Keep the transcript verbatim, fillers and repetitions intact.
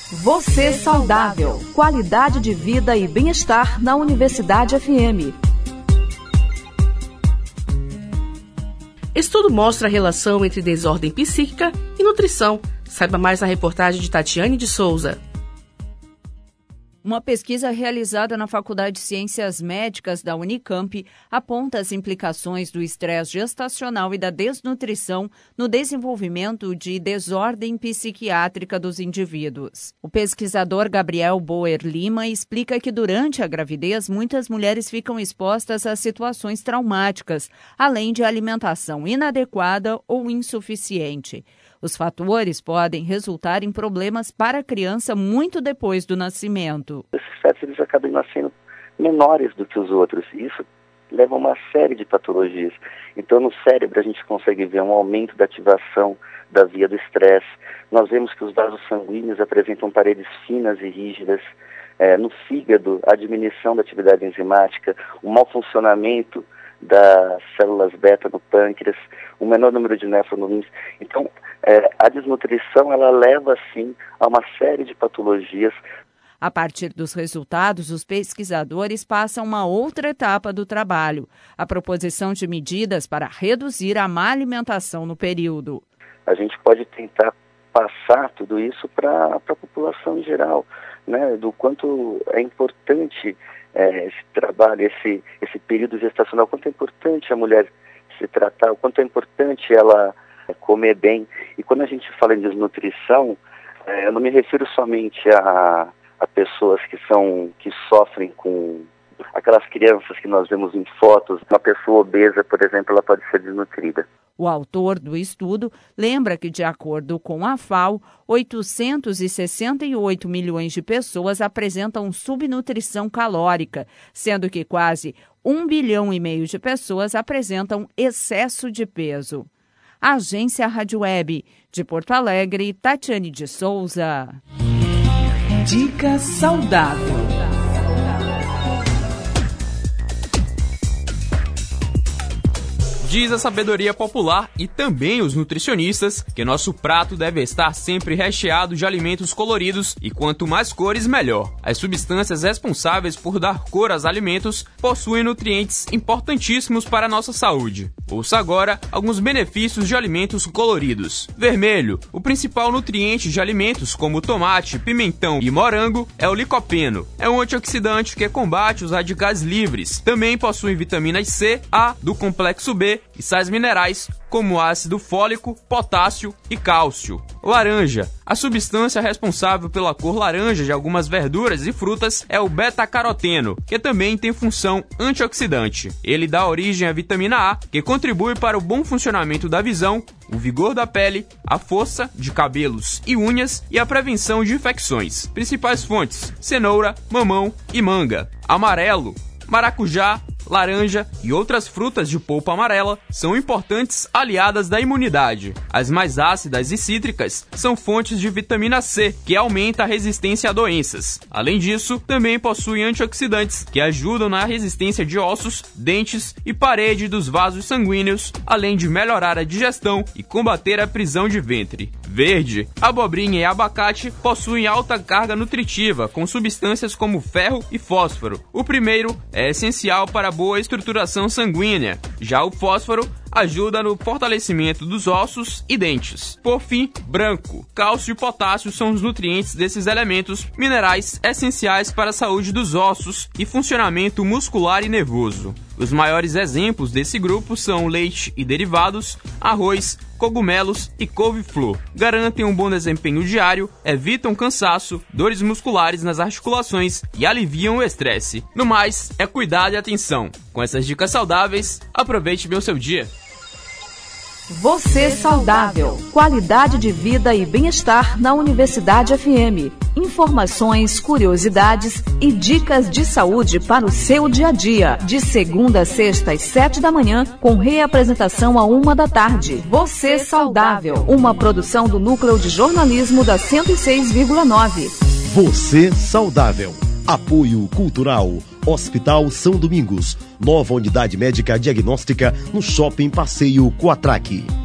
Você saudável. Qualidade de vida e bem-estar na Universidade F M. Estudo mostra a relação entre desordem psíquica e nutrição. Saiba mais na reportagem de Tatiane de Souza. Uma pesquisa realizada na Faculdade de Ciências Médicas da Unicamp aponta as implicações do estresse gestacional e da desnutrição no desenvolvimento de desordem psiquiátrica dos indivíduos. O pesquisador Gabriel Boer Lima explica que durante a gravidez muitas mulheres ficam expostas a situações traumáticas, além de alimentação inadequada ou insuficiente. Os fatores podem resultar em problemas para a criança muito depois do nascimento. Esses fetos eles acabam nascendo menores do que os outros. E isso leva a uma série de patologias. Então, no cérebro, a gente consegue ver um aumento da ativação da via do estresse. Nós vemos que os vasos sanguíneos apresentam paredes finas e rígidas. É, no fígado, a diminuição da atividade enzimática, o mau funcionamento das células beta no pâncreas, o menor número de nefrons. Então, é, a desnutrição, ela leva, sim, a uma série de patologias. A partir dos resultados, os pesquisadores passam a uma outra etapa do trabalho, a proposição de medidas para reduzir a má alimentação no período. A gente pode tentar passar tudo isso para a população em geral, né, do quanto é importante é, esse trabalho, esse, esse período gestacional, o quanto é importante a mulher se tratar, o quanto é importante ela comer bem. E quando a gente fala em desnutrição, é, eu não me refiro somente a, a pessoas que, são, que sofrem com aquelas crianças que nós vemos em fotos. Uma pessoa obesa, por exemplo, ela pode ser desnutrida. O autor do estudo lembra que, de acordo com a F A O, oitocentos e sessenta e oito milhões de pessoas apresentam subnutrição calórica, sendo que quase um bilhão e meio de pessoas apresentam excesso de peso. Agência Rádio Web, de Porto Alegre, Tatiane de Souza. Dica saudável. Diz a sabedoria popular e também os nutricionistas que nosso prato deve estar sempre recheado de alimentos coloridos e quanto mais cores, melhor. As substâncias responsáveis por dar cor aos alimentos possuem nutrientes importantíssimos para a nossa saúde. Ouça agora alguns benefícios de alimentos coloridos. Vermelho. O principal nutriente de alimentos como tomate, pimentão e morango é o licopeno. É um antioxidante que combate os radicais livres. Também possui vitaminas C, A, do complexo B e sais minerais como ácido fólico, potássio e cálcio. Laranja. A substância responsável pela cor laranja de algumas verduras e frutas é o beta-caroteno, que também tem função antioxidante. Ele dá origem à vitamina A, que contribui para o bom funcionamento da visão, o vigor da pele, a força de cabelos e unhas e a prevenção de infecções. Principais fontes: cenoura, mamão e manga. Amarelo. Maracujá, laranja e outras frutas de polpa amarela são importantes aliadas da imunidade. As mais ácidas e cítricas são fontes de vitamina C, que aumenta a resistência a doenças. Além disso, também possuem antioxidantes, que ajudam na resistência de ossos, dentes e parede dos vasos sanguíneos, além de melhorar a digestão e combater a prisão de ventre. Verde. Abobrinha e abacate possuem alta carga nutritiva, com substâncias como ferro e fósforo. O primeiro é essencial para a boa estruturação sanguínea. Já o fósforo ajuda no fortalecimento dos ossos e dentes. Por fim, branco. Cálcio e potássio são os nutrientes desses elementos minerais essenciais para a saúde dos ossos e funcionamento muscular e nervoso. Os maiores exemplos desse grupo são leite e derivados, arroz, cogumelos e couve-flor. Garantem um bom desempenho diário, evitam cansaço, dores musculares nas articulações e aliviam o estresse. No mais, é cuidado e atenção. Com essas dicas saudáveis, aproveite bem o seu dia. Você saudável. Qualidade de vida e bem-estar na Universidade F M. Informações, curiosidades e dicas de saúde para o seu dia a dia. De segunda a sexta às sete da manhã, com reapresentação à uma da tarde. Você saudável. Uma produção do Núcleo de Jornalismo da cento e seis vírgula nove. Você saudável. Apoio Cultural. Hospital São Domingos. Nova unidade médica diagnóstica no Shopping Passeio Coatraque.